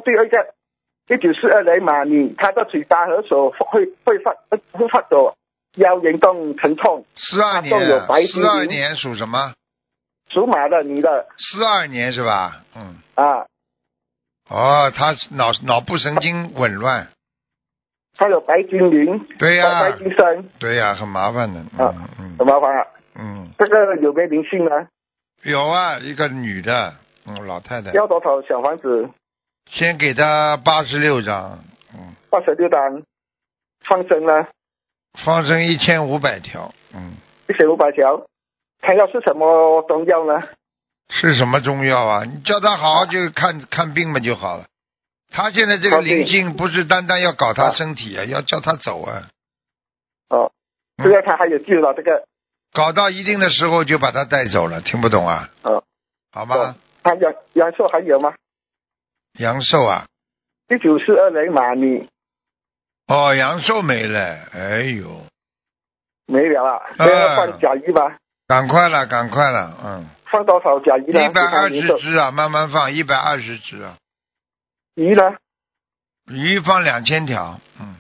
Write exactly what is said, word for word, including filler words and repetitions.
最后一个一九四二年马女，她的嘴巴和手会会发会发抖，腰严重疼痛。 四二年，四二年属什么？ 属马的女的。 四二年是吧？嗯。 啊。 哦，她脑脑部神经紊乱。 她有白精灵。 对呀、 啊。白精生。 对呀、啊，很麻烦的。嗯、 啊、 嗯。 很麻烦啊。 嗯。 这个有没有灵性呢？ 有啊，一个女的，嗯，老太太。 要多少小房子？ 先给她八十六张。嗯。 八十六张。放生呢？ 放生一千五百条。嗯。 一千五百条。他要是什么中药呢？ 是什么中药啊？你叫他好好就看、啊、看病嘛就好了。他现在这个灵性不是单单要搞他身体啊，啊要叫他走啊。 哦，这个他还有救了、嗯、这个。 搞到一定的时候就把他带走了，听不懂啊？ 哦， 好吧。 哦、他阳阳寿还有吗？ 阳寿啊？ 一九四二年马女。 哦，阳寿没了，哎呦。 没了啊？那要放甲鱼吧？ 赶快了，赶快了，嗯。 放多少甲鱼呢？ 一百二十只啊，慢慢放，一百二十只啊。 鱼呢？ 鱼放两千条，嗯。